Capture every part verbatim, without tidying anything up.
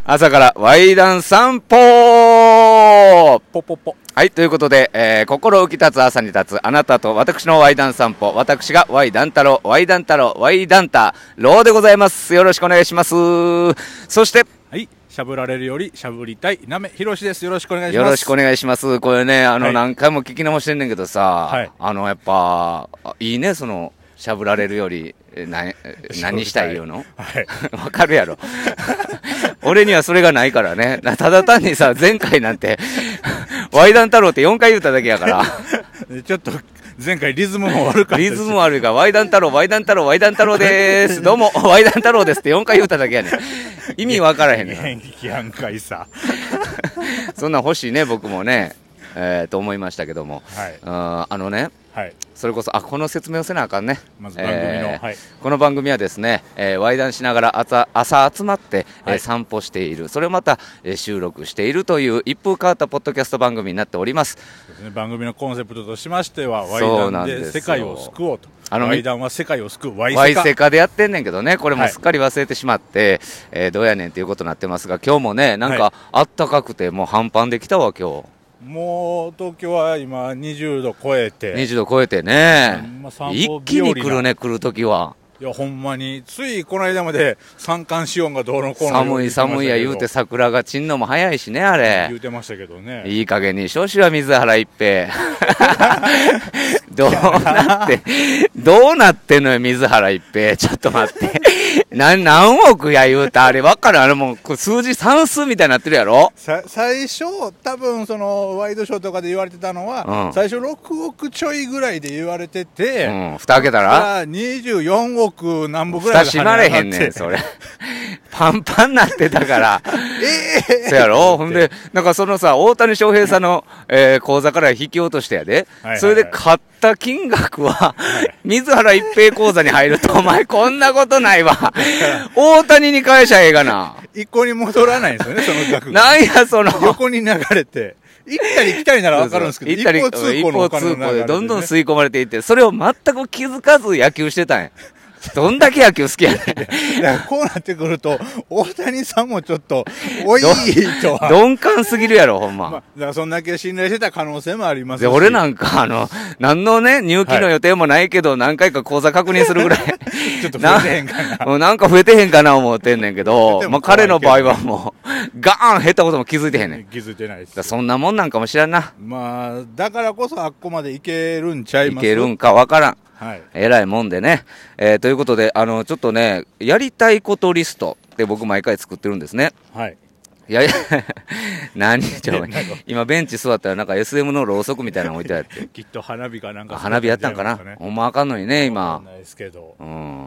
朝からワイダン散歩ポポポ。 はい、ということで、えー、心浮き立つ朝に立つあなたと私のワイダン散歩、私がワイダン太郎、ワイダン太郎、ワイダンタローでございます。よろしくお願いします。そして、 はい、しゃぶられるよりしゃぶりたいなめひろしです。よろしくお願いします。 よろしくお願いします。これね、あの、 はい、 何回も聞き直してんねんけどさ、 はい、 あの、やっぱ、いいね、その、しゃぶられるより、な何したいよのはい。 わかるやろ。俺にはそれがないからね。ただ単にさ、前回なんて、ワイダン太郎ってよんかい言っただけやから。 ちょっと、前回リズムも悪かったリズム悪いから、ワイダン太郎、ワイダン太郎、ワイダン太郎でーす。どうも、ワイダン太郎ですってよんかい言っただけやねん。意味わからへんねん。 元気やんかいさ。 そんなん欲しいね、僕もね。えー、と思いましたけども。 はい。 あ, あのね。 はい。 それこそ、あ、この説明をせなあかんね。 まず番組の、 えーはい、 この番組はですね、えー、ワイダンしながら朝、朝集まって、 はい、 えー、散歩している、それをまた、えー、収録しているという一風変わったポッドキャスト番組になっております。 そうですね、番組のコンセプトとしましては、ワイダンで世界を救おうと。あのワイダンは世界を救うワイセカ。 ワイセカでやってんねんけどね、これもすっかり忘れてしまって、はい、えー、どうやねんということになってますが、今日もね、なんかあったかくて、もう半パンできたわ、今日。 もう東京は今にじゅうど超えてにじゅうど超えてね、 まあ、 一気に来るね、来るときは。 いやほんまについこの間まで三寒四温がどうのこうの寒い寒いや言うて桜が散んのも早いしね、あれ言うてましたけどね。 いい加減に少子は水原一平どうなってどうなってんのよ水原一平、ちょっと待ってな何億や言うたあれ分かる、あれもう数字算数みたいになってるやろ。 さ最初多分そのワイドショーとかで言われてたのは、うん、最初ろくおくちょいぐらいで言われてて、 うん、蓋開けたらにじゅうよんおく何本ぐらい蓋閉まれへんねんそれパンパンなってたからええー、 そやろ。ほんでなんかそのさ大谷翔平さんの、えー、口座から引き落としてやで、はいはいはい、それで買った金額は、はい、水原一平口座に入るとお前こんなことないわ大谷に返しゃええがな。 一向に戻らないんですよねその額が。 なんやその横に流れて行ったり来たりなら分かるんですけど、 そうそう一方通行のお金の流れで、ね、一方通行でどんどん吸い込まれていって、それを全く気づかず野球してたんや。どんだけ野球好きやねん。だからこうなってくると大谷さんもちょっと多いとは鈍感すぎるやろほんま、まあ、 だからそんだけ信頼してた可能性もありますし、で俺なんかあの何のね入金の予定もないけど、はい、何回か口座確認するぐらいちょっと増えてへんかなな, なんか増えてへんかな思ってんねんけどまあ、彼の場合はもうガーン減ったことも気づいてへんねん。 気づいてないです。 そんなもんなんかもしらんな。 まあだからこそあっこまでいけるんちゃいます。 いけるんかわからん、 はい、 えらいもんでね、えー、ということであのちょっとねやりたいことリストって僕毎回作ってるんですね。 はい。 いやいや何ちょ今ベンチ座ったらなんか エスエム のろうそくみたいなの置いてあってきっと花火かなんか花火やったんかな、ほんまあかんのにね今。 ないですけど、 うん、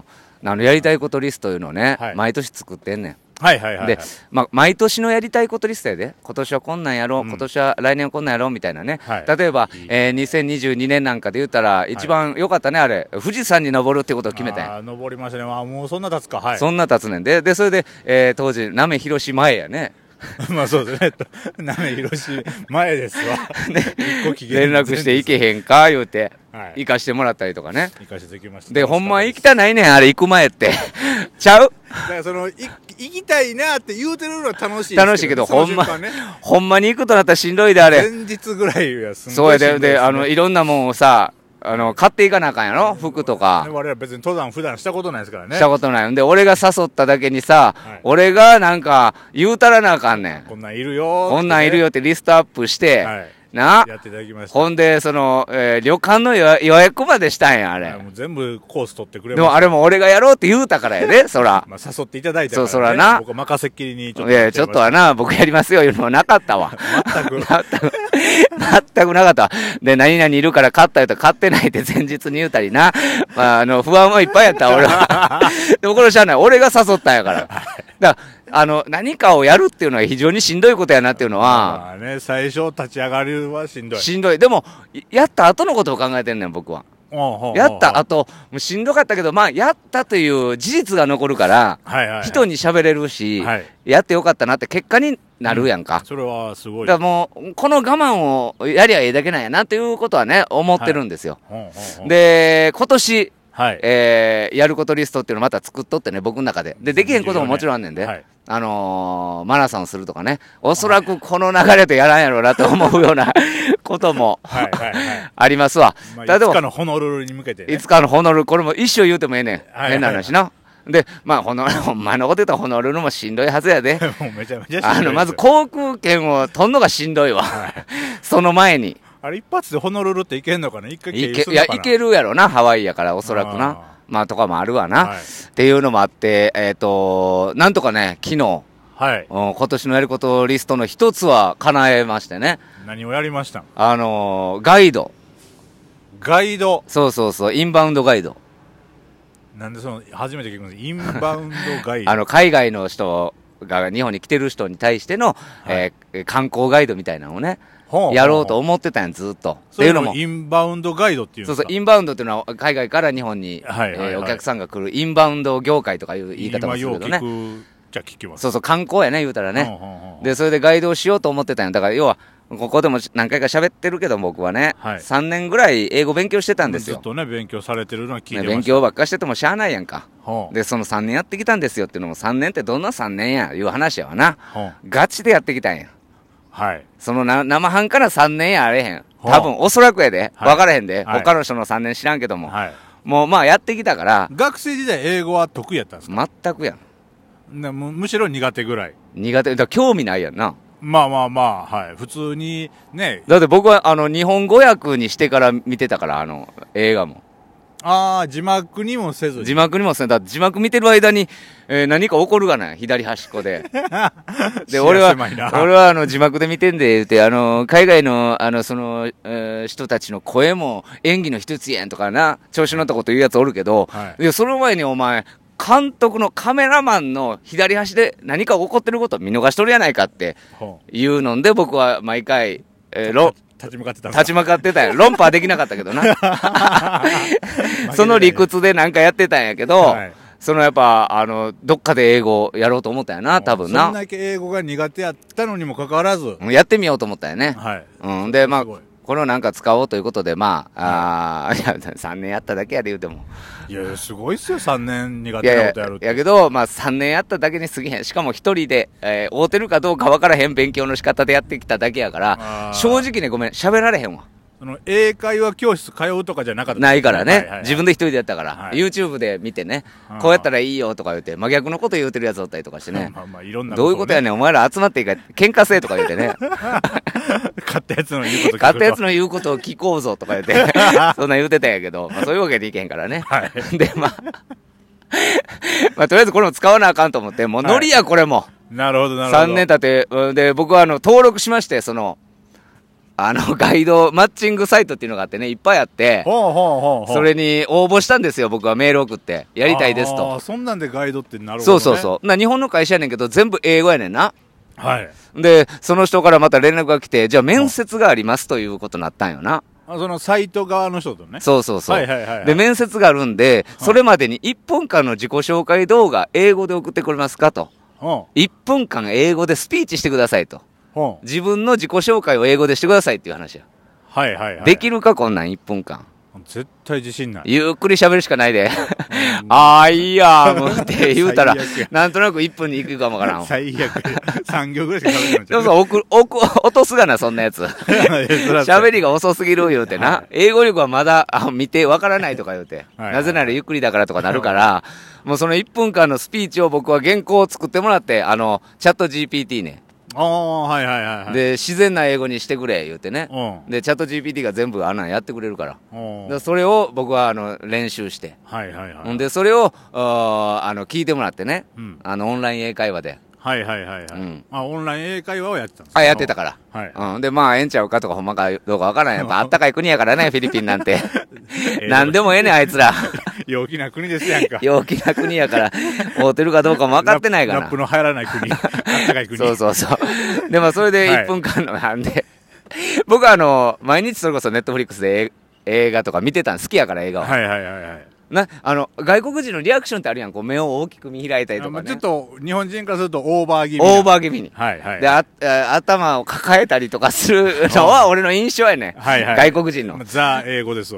あのやりたいことリストいうのをね、はい、毎年作ってんねん。 はいはいはい、はい、 で、まあ、毎年のやりたいことリストやで、今年はこんなんやろう、うん、今年は来年はこんなんやろうみたいなね、はい、例えばいい、えー、にせんにじゅうにねんなんかで言ったら一番良かったね、はい、あれ富士山に登るってことを決めたんや。 あ登りましたね。あもうそんな経つか、はい、 そんな経つねんで、でそれで、えー、当時なめひろし前やねまあそうですね。なめひろし前ですわ。 ね、連絡して行けへんか言うて、はい、行かしてもらったりとかね。 行かしてきました。 で、ほんま行きたないねん、あれ行く前って。ちゃう？ だからその、行きたいなって言うてるのは楽しいですけど、 楽しいけど、ほんま、ほんまに行くとなったらしんどいで、あれ。 前日ぐらいはすんごいしんどいですね。 そうやで、で、あの、いろんなもんをさ、あの買っていかなあかんやろ、服とか。 我々別に登山普段したことないですからね。 したことないんで、俺が誘っただけにさ、はい、俺がなんか言うたらなあかんねん。 こんなんいるよ、 ね、こんなんいるよってリストアップして、はい、なやっていただきました。 ほんでその、えー、旅館の予約までしたんやあれ。 もう全部コース取ってくれました。 でもあれも俺がやろうって言うたからやでそら。 まあ誘っていただいたから、ね、 そうそらな。 僕任せっきりにちょっと。いやちょっとはな僕やりますよいうのもなかったわ。 全く全く全くなかった。で何々いるから買ったよと買ってないって前日に言うたりな。まああの不安もいっぱいやった俺は。でもこれしゃあない。俺が誘ったんやから。だからあの何かをやるっていうのは非常にしんどいことやなっていうのは、 まあね、最初立ち上がりはしんどいしんどい。でもやった後のことを考えてんねん僕は。やった後もうしんどかったけど、まあやったという事実が残るから、はいはいはい、人に喋れるし、はい、やってよかったなって結果になるやんか、うん、 それはすごい。 だからもうこの我慢をやりゃええだけなんやなっていうことはね思ってるんですよ、はい、で今年はいえー、やることリストっていうのをまた作っとってね僕の中ででできへんことももちろんあんねんで、はい、 あのー、マラソンするとかね、おそらくこの流れでやらんやろうなと思うようなこともはいはい、はい、 ありますわ。 まあ、いつかのホノルルに向けて、ね、 いつかのホノルル、これも一生言うてもええねん。はいはいはい、変な話な。で、まあ、ほの、ほんまのこと言うとホノルルもしんどいはずやで。 もうめちゃめちゃしんどい。 あの、まず航空券を取んのがしんどいわ。はい、その前に。 あれ一発でホノルルっていけんのかな、一回経由するのかな。 いけ、いや、いけるやろな、ハワイやから、おそらくな。まあ、とかもあるわな。はい、っていうのもあって、えっ、ー、と、なんとかね、昨日、はい、今年のやることリストの一つは叶えましてね。 何をやりましたん？ あのー、ガイド。 ガイド。 そうそうそう、インバウンドガイド。 なんでその、初めて聞くんです。インバウンドガイド。 あの、海外の人が日本に来てる人に対しての、はい、えー、観光ガイドみたいなのをね、ほうやろうと思ってたんや、ずっと。 っていうのも、インバウンドガイドっていうんですか？ そうそう、インバウンドっていうのは海外から日本に、はいはいはい、えー、お客さんが来るインバウンド業界とかいう言い方もするけどね。 今よう聞くじゃ聞きます。 そうそう、観光やね、言うたらね。ほうほうほうで、それでガイドをしようと思ってたんや。だから、要は、ここでも何回か喋ってるけど、僕はね、はい、さんねんぐらい英語勉強してたんですよ。 ずっとね、勉強されてるのは聞いてました、 ね、勉強ばっかしててもしゃあないやんか。で、そのさんねんやってきたんですよっていうのも、さんねんってどんなさんねんや、いう話やわな。ガチでやってきたんや。はい。そのな生半可なさんねんやあれへん。多分、おそらくやで。分からへんで、はい。他の人のさんねん知らんけども。はい。もう、まあ、やってきたから。 学生時代英語は得意やったんですか？ 全くやん。む、むしろ苦手ぐらい。 苦手。だから興味ないやんな。 まあまあまあ、はい。普通に、ね。 だって僕は、あの、日本語訳にしてから見てたから、あの、映画も。 ああ、字幕にもせずに。 字幕にもせずだって字幕見てる間に、えー、何か起こるがない、左端っこで。で、俺は、俺はあの、字幕で見てんで、言うて、あの、海外の、あの、その、えー、人たちの声も演技の一つやんとかな、調子乗ったこと言うやつおるけど、はい、いや、その前にお前、監督のカメラマンの左端で何か起こってることを見逃しとるやないかっていうので、僕は毎回、えー、ロ立ち向かってた立ち向かってたよ。論破はできなかったけどな。その理屈でなんかやってたんやけど、はい、そのやっぱ、あの、どっかで英語やろうと思ったんやな、多分な。 そんだけ英語が苦手やったのにもかかわらず。 やってみようと思ったよね。 はい。 うん。で、まあ、これをなんか使おうということで、まあ、はい、あいや、さんねんやっただけやで言うても。 いやいや、すごいっすよ、さんねん苦手なことやるって。 いやいや、やけど、まあ、さんねんやっただけに過ぎへん。しかも一人で、えー、会うてるかどうかわからへん勉強の仕方でやってきただけやから、正直ね、ごめん、喋られへんわ。 その英会話教室通うとかじゃなかった、 ね、ないからね、はいはいはい、自分で一人でやったから、はい、YouTube で見てね、こうやったらいいよとか言って、真逆のこと言うてるやつおったりとかしてね、 まあまあいろんなこと、ね、どういうことやねん、お前ら集まっていいか、喧嘩せえとか言うてね、 勝ったやつの言うこと聞こう。 勝ったやつの言うことを聞こうぞとか言って、そんなん言うてたんやけど、まあ、そういうわけでいけへんからね。はい、で、まあ、まあ、とりあえずこれも使わなあかんと思って、もうノリや、これも。 なるほど、なるほど。 さんねん経って、で、僕はあの登録しまして、その、あの、ガイド、マッチングサイトっていうのがあってね、いっぱいあって、 ほうほうほうほう、 それに応募したんですよ、僕はメール送って。やりたいですと。 ああ、そんなんでガイドってなるほどね。 そうそうそう。な、日本の会社やねんけど、全部英語やねんな。 はい。 で、その人からまた連絡が来て、じゃあ面接がありますということになったんよな。 あ、そのサイト側の人とね。 そうそうそう。 はいはいはい、はい。 で、面接があるんで、それまでにいっぷんかんの自己紹介動画、英語で送ってくれますかと。いっぷんかん英語でスピーチしてくださいと。自分の自己紹介を英語でしてくださいっていう話や。 はいはいはい。 できるかこんなんいっぷんかん。 絶対自信ない。 ゆっくり喋るしかないで。ああ、いいやー、もうって言うたら、なんとなくいっぷんに行くかもわからん。 最悪。さん行ぐらいしか喋れない。 でもさ、奥、奥、落とすがな、そんなやつ。喋りが遅すぎる言うてな。はい、英語力はまだ、あ、見てわからないとか言うて。はいはい、なぜならゆっくりだからとかなるから、もうそのいっぷんかんのスピーチを僕は原稿を作ってもらって、あの、チャット ジーピーティー ね。 ああ、はいはいはい、はい。 で、自然な英語にしてくれ、言うてね。うん、で、チャット ジーピーティー が全部あんなんやってくれるから。でそれを僕は、あの、練習して。 はいはいはい。 で、それを、あ, あの、聞いてもらってね。うん、あの、オンライン英会話で。 はいはいはいはい。うん、あ、オンライン英会話をやってたんですか？あ、やってたから。 はい。 うん。で、まあ、ええんちゃうかとかほんまかどうかわからん。やっぱあったかい国やからね、フィリピンなんて。なんでもええねん、あいつら。 陽気な国ですやんか。 陽気な国やから、会うてるかどうかも分かってないから。 ラップの流行らない国。あったかい国。 そうそうそう。で、まあ、それでいっぷんかんのなんで、はい、僕はあの、毎日それこそネットフリックスで映画とか見てたん好きやから、映画は。 はいはいはいはい。 な、あの、外国人のリアクションってあるやん。こう、目を大きく見開いたりとかね。 ちょっと、日本人からするとオーバー気味。 オーバー気味に。 はいはい。 で、あ、頭を抱えたりとかするのは俺の印象やね。 はいはい。 外国人の。 ザ英語ですわ。 そ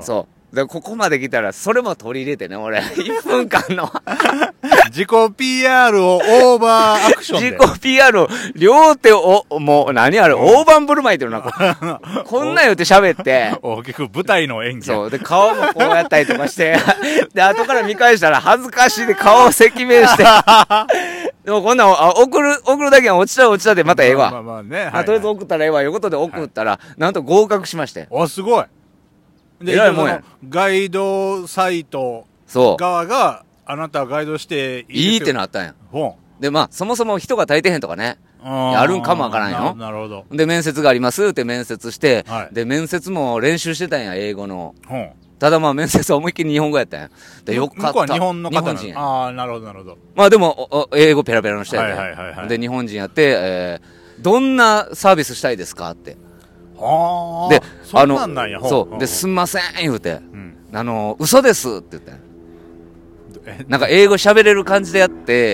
でここまで来たらそれも取り入れてね俺いっぷんかんの自己 ピーアール をオーバーアクションで自己 ピーアール を両手をもう何あれ大盤振る舞いってるなこんなん言って喋って大きく舞台の演技そうで顔もこうやったりとかしてで後から見返したら恥ずかしいで顔を赤面してでもこんなんあ送る送るだけは落ちたら落ちたでまたええわ、 まあまあね、はいはい、 あとりあえず送ったらええわいうことで送ったら、はい、なんと合格しましてあすごいで、 偉いもんや。 ガイドサイト側が、あなたはガイドしていい、いいってなったんや。で、まあ、そもそも人が足りてへんとかね。やるんかもわからんよ。 なるほど。 で、面接がありますって面接して、 はい、 で、面接も練習してたんや、英語の。ただまあ、面接は思いっきり日本語やったんや。で、よかった。 向こうは日本の方日本人や。 ああ、なるほど、なるほど。 まあでも、英語ペラペラの人やで、 はいはいはいはい。 で、日本人やって、えー、どんなサービスしたいですかって。 はあ。 で、 そんなんなんや。 そう。で、すんません、言うて。あの、嘘ですって言って。なんか英語喋れる感じでやって、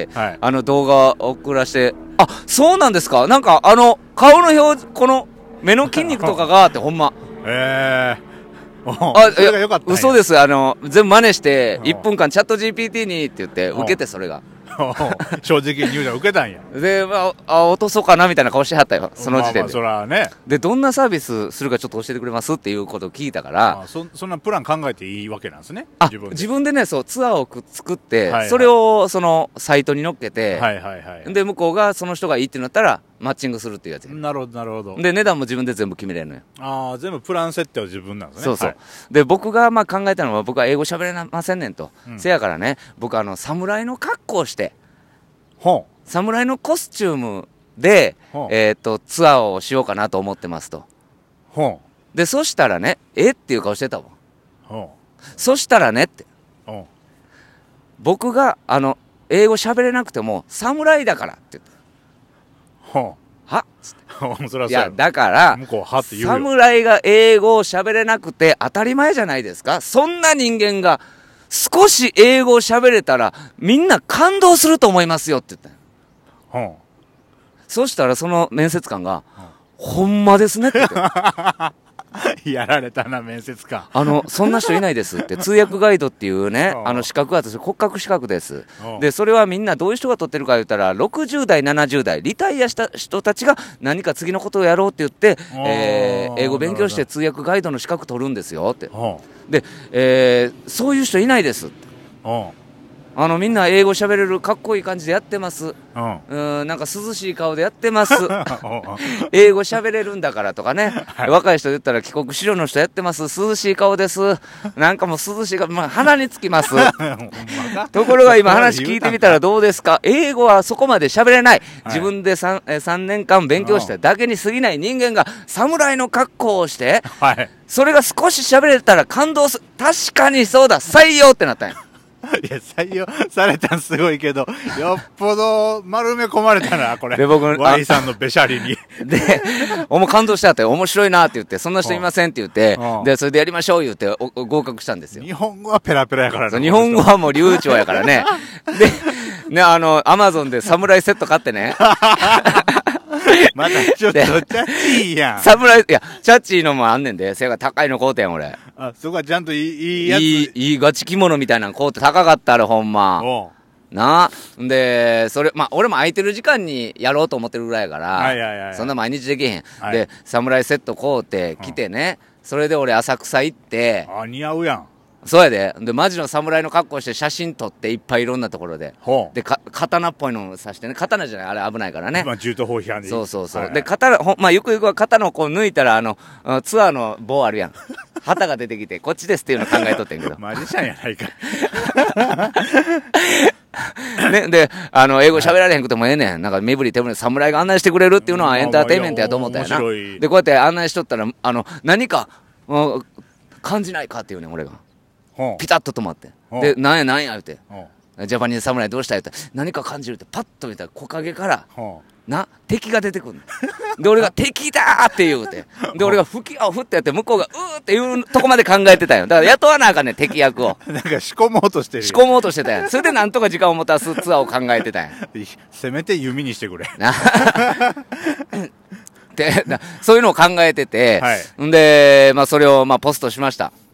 はい、あの動画送らして、あ、そうなんですか、なんかあの、顔の表情、この目の筋肉とかがあってほんま。 えー。 あ、それがよかった。嘘です。あの、全部真似して、いっぷんかんチャット ジーピーティー にって言って、受けてそれが。 正直に言うの受けたんや。 で、まあ、あ、落とそうかなみたいな顔してはったよ、その時点で。まあまあそらね。 で、どんなサービスするかちょっと教えてくれますっていうことを聞いたから。 あそ、そんなプラン考えていいわけなんですね。 あ、自分で。自分でね、そう、ツアーを作って、はいはい、それを、その、サイトに載っけて、 はいはいはい。 で、向こうがその人がいいってなったら、マッチングするっていうやつや。 なるほど、なるほど。 で、値段も自分で全部決めれるのよ。 ああ、全部プラン設定は自分なんですね。 そうそう。 はい、 で、僕がまあ考えたのは、僕は英語喋れませんねんと。うん、せやからね、僕あの、侍の格好をして、 ほう侍のコスチュームで、えっと、ツアーをしようかなと思ってますと。 ほうで、そしたらね、えっていう顔してたわ。 ほうそしたらねって。 ほう僕が、あの、英語喋れなくても、侍だからって言って。 ほうはそいや、だから、 向こうはって言うよ。 侍が英語を喋れなくて当たり前じゃないですか。そんな人間が、少し英語を喋れたらみんな感動すると思いますよって言ったよ、 うん、 そしたらその面接官が、うん、ほんまですねって言ってやられたな面接官あのそんな人いないですって通訳ガイドっていうねあの資格があって骨格資格ですでそれはみんなどういう人が取ってるか言ったらろくじゅうだいななじゅうだいリタイアした人たちが何か次のことをやろうって言って、えー、英語勉強して通訳ガイドの資格取るんですよってで、えー、そういう人いないですってあのみんな英語喋れるかっこいい感じでやってます、うん、うんなんか涼しい顔でやってます英語喋れるんだからとかね、はい、若い人言ったら帰国子女の人やってます涼しい顔ですなんかもう涼しい顔、まあ、鼻につきますところが今話聞いてみたらどうですか英語はそこまで喋れない、はい、自分で 3, 3年間勉強しただけに過ぎない人間が侍の格好をして、はい、それが少し喋れたら感動する確かにそうだ採用ってなったんやいや採用されたんすごいけどよっぽど丸め込まれたなこれで僕 Y さんのべしゃりにでおも感動したって面白いなって言ってそんな人いませんって言ってでそれでやりましょう言ってお合格したんですよ日本語はペラペラやからね日本語はもう流暢やからねでねあのアマゾンで侍セット買ってねまたちょっとチャッチーやん侍いやチャッチーのもあんねんで背が高いの買うてん俺あそこはちゃんといい、いいやついい、いいガチ着物みたいなの買うて高かったあれほんまなあでそれまあ俺も空いてる時間にやろうと思ってるぐらいやから、はいはいはいはい、そんな毎日できへん、はい、で侍セット買うて来てね、うん、それで俺浅草行ってあ似合うやんそうやででマジの侍の格好して写真撮っていっぱいいろんなところででか刀っぽいのを刺してね刀じゃないあれ危ないからね、 まあ、銃刀法違反でそうそうそう、はいはい、で刀ほまあゆくゆくは刀をこう抜いたらあのツアーの棒あるやん旗が出てきてこっちですっていうの考えとってんけどマジシャンやないかね、であの英語喋られへんくてもええねんなんか身振り手振り侍が案内してくれるっていうのはエンターテインメントやと思ったよなでこうやって案内しとったらあの何か感じないかっていうねん俺がピタッと止まってでなんやなんや言うてジャパニーズ侍どうした言うて何か感じるってパッと見たら木陰からな敵が出てくるで俺が敵だーって言うてで俺が吹きを振ってやって向こうがうーっていうとこまで考えてたよだから雇わなあかんねん敵役をなんか仕込もうとしてる仕込もうとしてたやんそれでなんとか時間を持たすツアーを考えてたやんせめて弓にしてくれでそういうのを考えてて、はい、んで、まあ、それをまあポストしました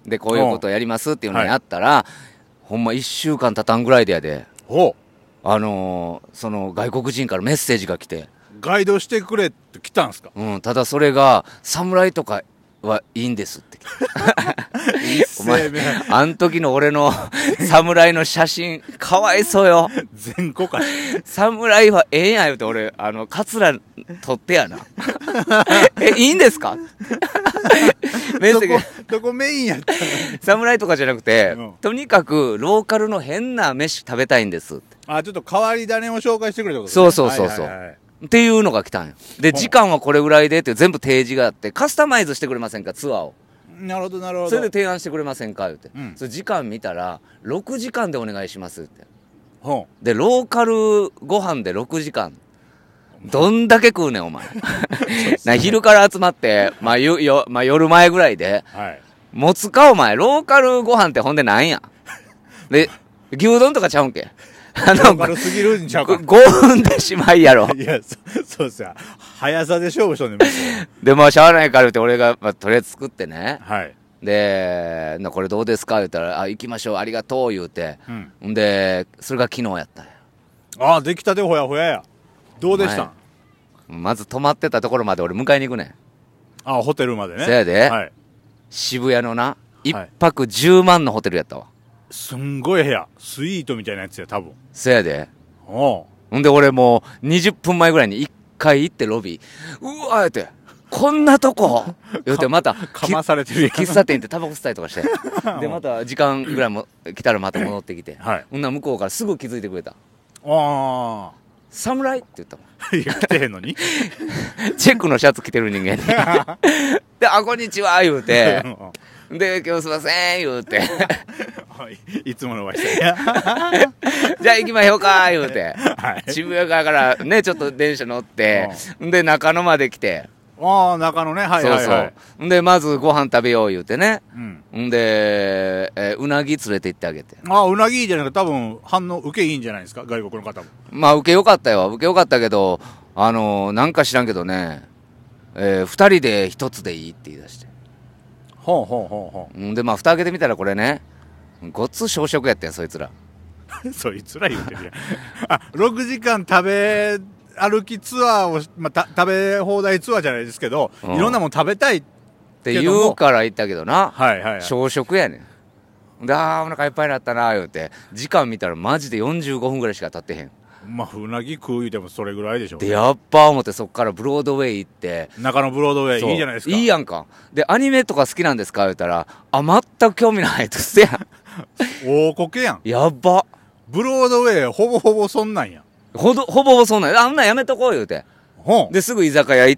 で、こういうことをやりますっていうのをやったら、はい、ほんまいっしゅうかん経たんぐらいでやで、 ほう。あのー、その外国人からメッセージが来て。 ガイドしてくれって来たんすか？ うん、ただそれが、侍とかはいいんですってお前、あん時の俺の侍の写真、かわいそうよ。 全個か。 侍はええんや言うて、俺、あの、カツラ取ってやな。え、いいんですかメッセージ。どこメインやったの？ 侍とかじゃなくて、うん、とにかくローカルの変な飯食べたいんですって。 あ、ちょっと変わり種を紹介してくれってことですね。そうそうそうそう。はいはいはい、っていうのが来たんよ。で、時間はこれぐらいでって全部提示があって、カスタマイズしてくれませんか、ツアーを。 なるほど、なるほど。 それで提案してくれませんか、言って。うん、それ時間見たら、ろくじかんでお願いしますって。 ほう。 で、ローカルご飯でろくじかん。どんだけ食うねん、お前。な昼から集まって、まあ、よ、よ、まあ、夜前ぐらいで、はい、持つか、お前。ローカルご飯ってほんでなんや。で、牛丼とかちゃうんけ。 あの、軽すぎるんちゃうか。 ごふんでしまいやろ。 いや、そ、そうっすよ。速さで勝負しとんねん。 で、まあ、しゃあないからって俺が、まあ、とりあえず作ってね。 はい。 で、な、これどうですか言ったら、あ、行きましょう、ありがとう、言うて。うん。で、それが昨日やったんや。 ああ、出来たてほやほやや。どうでしたん？ まず泊まってたところまで俺迎えに行くねん。 ああ、ホテルまでね。 そやで。 はい。 渋谷のな、一泊じゅうまんのホテルやったわ。 すんごい部屋。スイートみたいなやつや、多分。 そやで。 おう。 ほんで俺もうにじゅっぷんまえぐらいに一回行ってロビー。うわーって、こんなとこ言うてまた、 かまされてるやん。 喫茶店行ってタバコ吸ったりとかして。で、また時間ぐらいも来たらまた戻ってきて。はい。ほんなら向こうからすぐ気づいてくれた。ああ。 侍って言ったもん。 いや、来てへんのにチェックのシャツ着てる人間に。で、あ、こんにちは、言うて。で、今日すいません、言うて。 いつものお会いした。 じゃあ行きましょうか、言うて。はい、渋谷側からね、ちょっと電車乗って、で、中野まで来て。 ああ、中野ね、はいはいはい。そうそう。で、まずご飯食べよう言うてね。うん。で、えー、うなぎ連れて行ってあげて。 ああ、うなぎいいじゃないか。多分、反応、受けいいんじゃないですか、外国の方も。 まあ、受けよかったよ。受けよかったけど、あのー、なんか知らんけどね、えー、二人で一つでいいって言い出して。 ほうほうほうほう。んで、まあ、蓋開けてみたらこれね、ごっつ小食やったよ、そいつら。 そいつら言うてるやん。あ、ろくじかん食べ、歩きツアーを、まあ、た食べ放題ツアーじゃないですけど、うん、いろんなもん食べたいって言うから言ったけどな、 はいはいはい、 小食やねん。で、あーお腹いっぱいになったな言うて、時間見たらマジでよんじゅうごふんぐらいしか経ってへん。 まあ、うなぎ食う言うてもそれぐらいでしょう、ね、 で、やっぱ思ってそっからブロードウェイ行って、 中野ブロードウェイいいじゃないですか。 いいやんか。で、アニメとか好きなんですか言うたら、あ、全く興味ないってせやん。 大こけやん。 やば。 ブロードウェイほぼほぼそんなんや。 ほど、ほぼほぼそんなんや。あんなんやめとこう言うて。 ほう。で、すぐ居酒屋行って、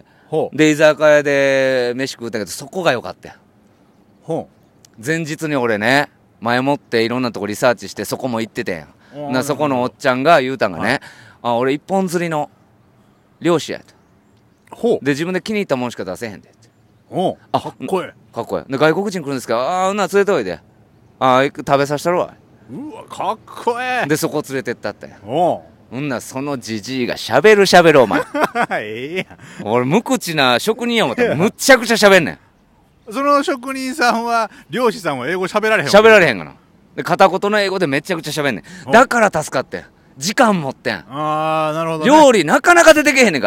ほう。で、居酒屋で飯食うたけど、そこが良かったよ。 ほう。前日に俺ね、前もっていろんなとこリサーチして、そこも行っててん。な、そこのおっちゃんが言うたんがね、はい、あ、俺一本釣りの漁師やと。 ほう。 で、自分で気に入ったもんしか出せへんで。 ほう。あ、かっこいい。 かっこいい。で、外国人来るんですか、ああ、うんな、連れておいで。ああ、食べさせたろわ。 うわ、かっこいい。 で、そこ連れてったったよ。 おう。 うんな、そのじじいが喋る喋るお前。 ええやん。俺、無口な職人や思ったら、むっちゃくちゃ喋んねん。 その職人さんは、漁師さんは英語喋られへん。 喋られへんかな。で、片言の英語でめちゃくちゃ喋んねん。だから助かってん。時間持ってん。 ああ、なるほど、ね。 料理なかなか出てけへんねんから。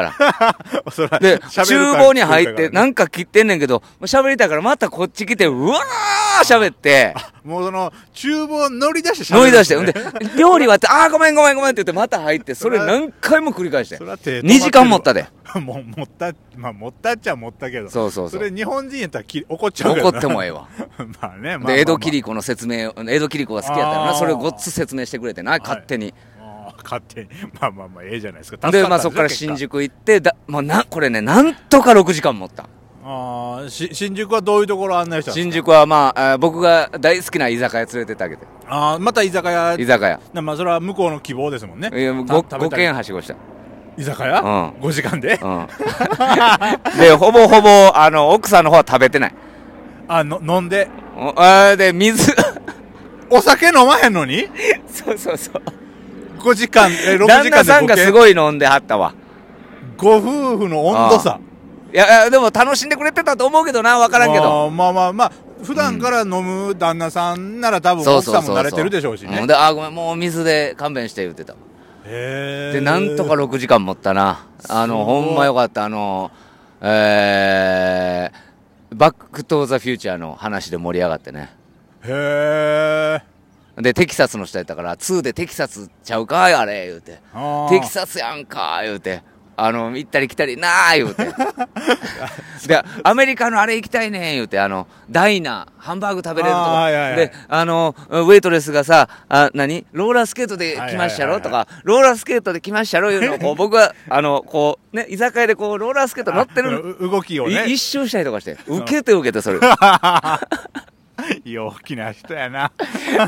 で、厨房に入って、なんか切ってんねんけど、喋りたいからまたこっち来て、うわー喋って。 もうその、厨房乗り出して喋る、ね。乗り出して。んで、料理はって、ああ、ごめんごめんごめんって言ってまた入って、それ何回も繰り返して。にじかん持ったで。 もう、持った、まあ、持ったっちゃ持ったけど。 そうそうそう。 それ日本人やったらき怒っちゃうけど。 怒ってもええわ。 まあね、まあまあまあ。 で、江戸切子の説明、江戸切子が好きやったらな、それをごっつ説明してくれてな、勝手に。 勝手に。まあまあまあ、ええじゃないですか。 で、まあそこから新宿行って、だ、もうな、これね、なんとかろくじかん持った。 ああ、し、新宿はどういうところ案内したんですか？ 新宿はまあ、あ僕が大好きな居酒屋連れてってあげて。 ああ、また居酒屋。 居酒屋。 まあそれは向こうの希望ですもんね。 いや、ご、ご軒はしごした。 居酒屋？うん。ごじかんで？ うん。で、ほぼほぼ、あの、奥さんの方は食べてない。 あ、の、飲んで。 あで、水。 お酒飲まへんのに？ そうそうそう。 ごじかん、え、ろくじかんでごけん。 旦那さんがすごい飲んではったわ。 ご夫婦の温度差。 いや、いや、でも楽しんでくれてたと思うけどな、わからんけど。 まあまあまあ、 普段から飲む旦那さんなら多分奥さんも慣れてるでしょうしね。 うん、で、あ、ごめん、もう水で勘弁して言ってた。 へで、なんとかろくじかん持ったな。あの、ほんまよかった。あの、えー、バックトゥザフューチャーの話で盛り上がってね。 へー。で、テキサスの人やったから、ツーでテキサスちゃうかあれ、言うて。テキサスやんか、言うて。あの、行ったり来たりなー、言うて。で、アメリカのあれ行きたいねー、言うて、あの、ダイナー、ハンバーグ食べれるとか。で、あの、ウェイトレスがさ、あ、何ローラースケートで来ましたろとか、ローラースケートで来ましたろいうのを、こう、僕は、あの、こう、ね、居酒屋でこう、ローラースケート乗ってる。 動きをね。 一周したりとかして、受けて受けて、それ。 陽気な人やな。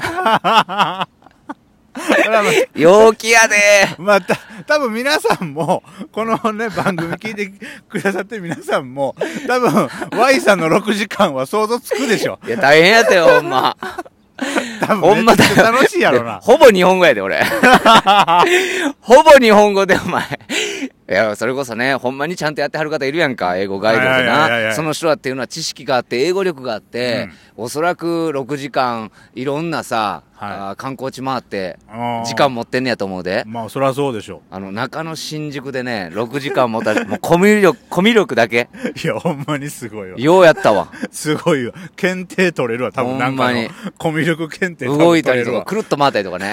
陽気やでー。 また、多分皆さんも、このね、番組聞いてくださって皆さんも、多分、Y さんのろくじかんは想像つくでしょ。 いや、大変やったよ、ほんま。 多分、ほんま楽しいやろな。 ほぼ日本語やで、俺。ほぼ日本語で、お前。いや、それこそね、ほんまにちゃんとやってはる方いるやんか、英語ガイドでな。その人らっていうのは知識があって、英語力があって、うん、おそらくろくじかん、いろんなさ、はい、観光地回って、時間持ってんねやと思うで。 まあ、そりゃそうでしょ。 あの、中野新宿でね、ろくじかん持たれ、もうコミュ力、コミュ力だけ。 いや、ほんまにすごいわ。 ようやったわ。 すごいわ。検定取れるわ、多分なんかの。コミュ力検定動いたりとか、くるっと回ったりとかね。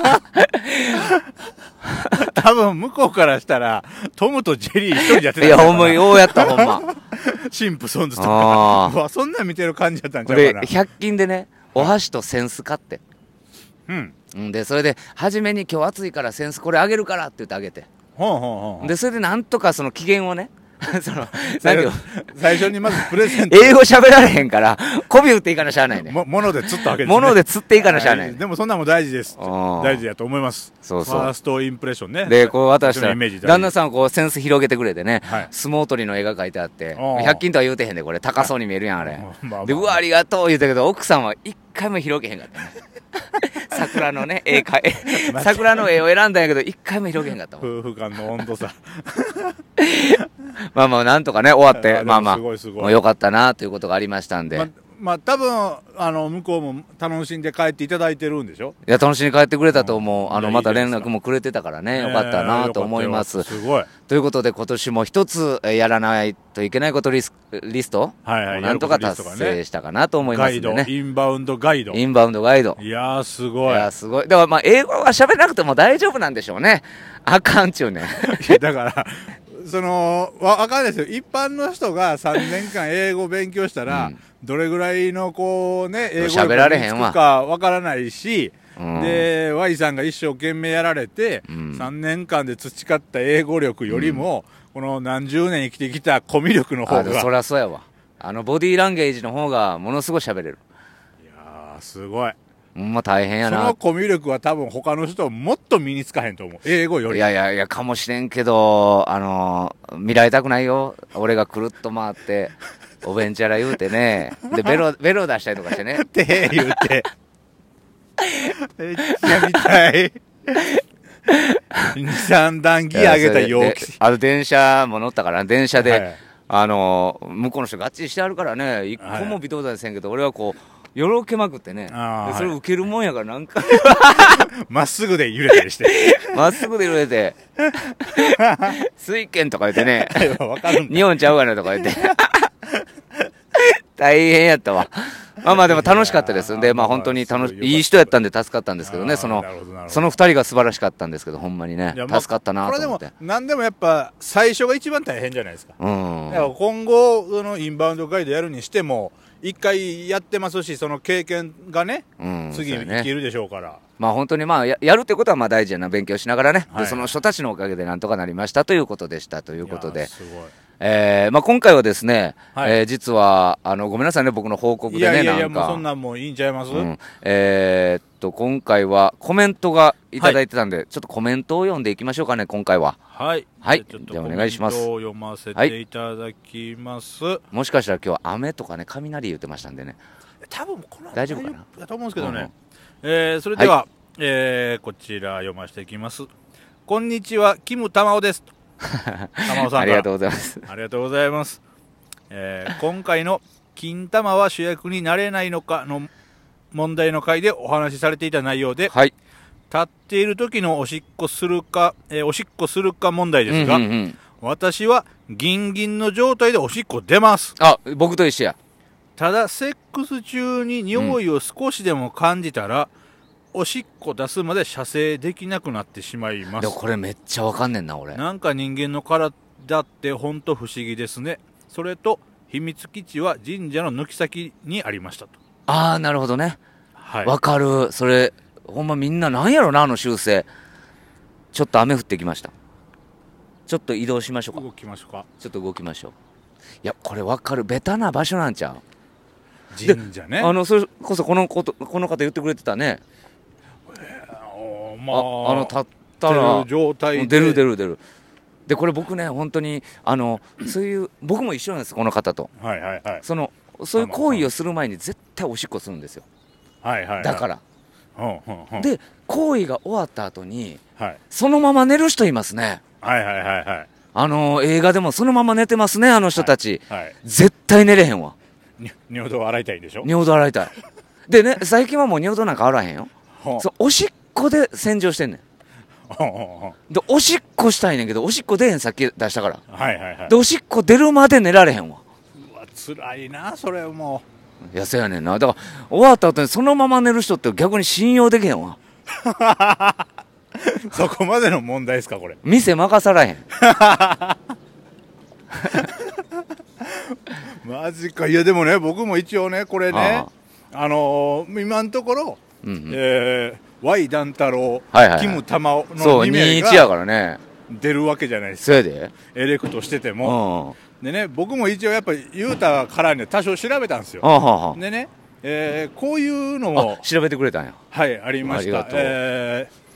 多分向こうからしたら、トムとジェリー一人でやってた。 いや、ほんまようやった、ほんま。 シンプソンズとか。うわ、そんなん見てる感じだったんちゃうかな。 で、ひゃく均でね、お箸とセンス買って。 うん。 で、それで、初めに今日暑いからセンスこれあげるからって言ってあげて。 ほうほうほう。 で、それでなんとかその機嫌をね、その、 何よ。最初にまずプレゼント。 英語喋られへんから、媚び打っていかなしゃあないね。 も、もので釣ったわけですね。 もので釣っていかなしゃあない、ね。 でもそんなも大事です。大事だと思います。 そうそう。 ファーストインプレッションね。 で、こう渡したら、旦那さんこうセンス広げてくれてね、はい、相撲取りの絵が描いてあって、ひゃく均とは言うてへんで、これ高そうに見えるやん、あれ。まあ、で、うわ、ありがとう言うたけど、奥さんは一回も広げへんかったね。桜のね、絵か、桜の絵を選んだんやけど、一回も広げへんかったもん。 夫婦間の温度差。 まあまあ、なんとかね、終わって、まあまあ、 もうよかったな、ということがありましたんで。 ま、まあ、多分、あの、向こうも楽しんで帰っていただいてるんでしょ？ いや、楽しんで帰ってくれたと思う。あの、また連絡もくれてたからね、よかったなと思います。 すごい。 ということで、今年も一つやらないといけないことリスリスト、はいはい、なんとか達成したかなと思いますんでね。 ガイド、インバウンドガイド。 インバウンドガイド。 いやー、すごい。いやー、すごい。だからまあ、英語は喋らなくても大丈夫なんでしょうね。あかんちゅうね。 だから、その、わ、わかんないですよ。一般の人がさんねんかん英語勉強したら、うん、どれぐらいのこうね、英語喋られへんわかわからないし、うん、で、Y さんが一生懸命やられて、うん、さんねんかんで培った英語力よりも、うん、この何十年生きてきたコミュ力の方が。 そりゃそうやわ。あの、ボディーランゲージの方がものすごい喋れる。 いやー、すごい。 ほんま大変やな。 そのコミュ力は多分他の人はもっと身につかへんと思う。英語より。 いやいやいや、かもしれんけど、あのー、見られたくないよ。俺がくるっと回って、おべんちゃら言うてね。で、ベロ、ベロ出したりとかしてね。 って言うて。めっちゃ見たい。に、さん段ギア上げた陽気。 あの、電車も乗ったから、電車で、はい、あのー、向こうの人がっちりしてあるからね、一個も微動だせんけど、俺はこう、よろけまくってね。でそれ受けるもんやからなんか。 まっすぐで揺れたりして。 まっすぐで揺れて。水拳とか言ってね。 わかるんだ。 日本ちゃうがなとか言って。大変やったわ。まあまあでも楽しかったです。で、まあ本当に楽しい、いい人やったんで助かったんですけどね、その、その二人が素晴らしかったんですけど、ほんまにね、助かったなと思って。 これでも、なんでもやっぱ最初が一番大変じゃないですか。うん。だから今後、そのインバウンドガイドやるにしても、一回やってますし、その経験がね、うん、次に生きるでしょうから。 まあ本当にまあや、やるってことはまあ大事やな、勉強しながらね、はい、でその人たちのおかげでなんとかなりましたということでしたということで。すごい。えーまあ、今回はですね、はい、えー、実はあのごめんなさいね、僕の報告でね、 いやいやいやなんかもうそんなんもういいんちゃいます、うん、 えー、っと今回はコメントがいただいてたんで、はい、ちょっとコメントを読んでいきましょうかね、今回は。 はい、 はい、 じゃあお願いします。 コメントを読ませていただきます、はい、 もしかしたら今日は雨とかね、雷言ってましたんでね、 多分この大丈夫かなだと思うんですけどね、うん、えー、それでは、はい、えー、こちら読ませていきます。こんにちは、キム玉緒です。玉緒さんからありがとうございます。 ありがとうございます。えー、今回の金玉は主役になれないのかの問題の回でお話しされていた内容で、 はい、 立っている時のおしっこするか、えーおしっこするか問題ですが、 うんうんうん、 私はギンギンの状態でおしっこ出ます。 あ、僕と一緒や。 ただセックス中に匂いを少しでも感じたら、うん、おしっこ出すまで射精できなくなってしまいます。 でもこれめっちゃわかんねんな俺。 なんか人間の体ってほんと不思議ですね。それと秘密基地は神社の軒先にありましたと。 ああ、なるほどね。 はい、 わかる。それほんまみんななんやろな、あの習性。ちょっと雨降ってきました。ちょっと移動しましょうか。 動きましょうか。 ちょっと動きましょう。いや、これわかる。ベタな場所なんちゃう。 神社ね。 あのそれこそこのことこの方言ってくれてたね。 えーまあ、 あ, あの立ったら出る状態で出る出る出る。でこれ僕ね本当にあのそういう僕も一緒なんです、この方と。 はいはいはい。 そのそういう行為をする前に絶対おしっこするんですよ。 はいはいはい、 だから。 うんうんうん、 で行為が終わった後に、 はい、 そのまま寝る人いますね。 はいはいはいはい。 あの映画でもそのまま寝てますね、あの人たち。 はいはい、 絶対寝れへんわ。 尿道を洗いたいんでしょ。 尿道洗いたい。でね、最近はもう尿道なんか洗わへんよ。そうおしっこで洗浄してんねん。でおしっこしたいねんけどおしっこ出へん、さっき出したから。 はいはいはい。 でおしっこ出るまで寝られへんわ。 うわ辛いなそれ。もういやそうやねんな。だから終わった後にそのまま寝る人って逆に信用できへんわ。 そこまでの問題ですかこれ。 店任さらへん。 マジか。いやでもね、僕も一応ねこれね、あ、あのー、今のところ、うんうん、えー、Y 団太郎、はいはいはい、キム玉緒のに名がやからね出るわけじゃないですか。 そうやでエレクトしてても、うん、でね、僕も一応やっぱり雄太からね多少調べたんですよ。 はははでね、えー、こういうのも調べてくれたんや。 はいありました。えー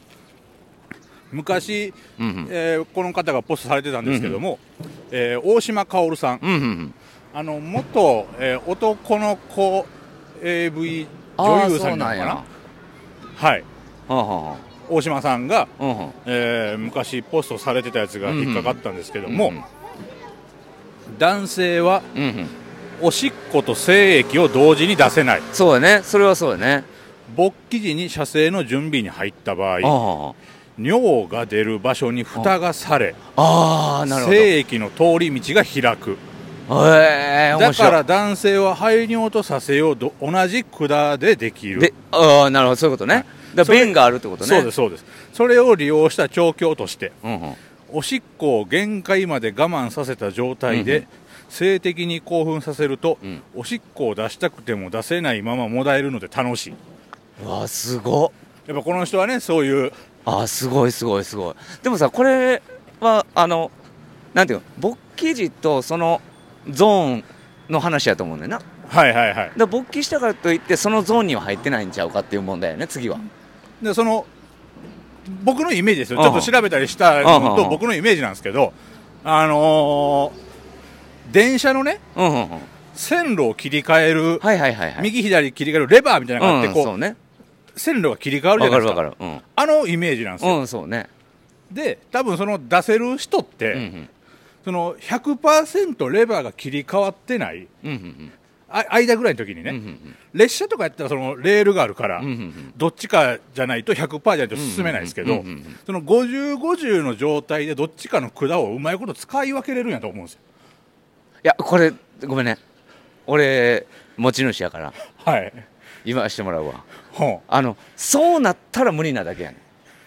昔、うんうんえー、この方がポストされてたんですけども、うんうんえー、大島薫さん、うんうんうん、あの元、えー、男の子 エーブイ 女優さんなのかな。はい、はあはあ、大島さんが、うんうんえー、昔ポストされてたやつが引っかかったんですけども、うんうん、男性は、うんうん、おしっこと精液を同時に出せない。 そうだね、それはそうだね。 勃起時に射精の準備に入った場合、ああ尿が出る場所に蓋がされ、 ああなるほど、 精液の通り道が開く。 へえ、 だから男性は排尿と射精をど同じ管でできる。 で、ああなるほど、そういうことね。はい、だから便があるってことね。 そうですそうです。それを利用した調教として、うんうん、おしっこを限界まで我慢させた状態で、うんうん、性的に興奮させると、うん、おしっこを出したくても出せないままもだえるので楽しい。 うわすごっ。 やっぱこの人はねそういう。 あすごいすごいすごい。でもさこれはあのなんていうの、勃起時とそのゾーンの話やと思うんだよな。 はいはいはい。 だ勃起したからといってそのゾーンには入ってないんちゃうかっていう問題よね次は。 でその僕のイメージですよ。ちょっと調べたりしたのと僕のイメージなんですけど、あのー、電車のね、うんうんうん、線路を切り替える、はいはいはいはい、右左切り替えるレバーみたいなのがあって、うん、こう、そうね、線路が切り替わるじゃないですか。わかるわかる、うん、あのイメージなんですよ。 うん、そうね。 で多分その出せる人って、うんうん、その ひゃくパーセント レバーが切り替わってない、うんうんうん、あ間ぐらいの時にね、うんうんうん、列車とかやったらそのレールがあるから、うんうんうん、どっちかじゃないと ひゃくパーセント じゃないと進めないですけど、うんうんうん、そのごじゅうごじゅうの状態でどっちかの管をうまいこと使い分けれるんやと思うんですよ。 いやこれごめんね、俺持ち主やからはい言わしてもらうわ。あのそうなったら無理なだけやねん。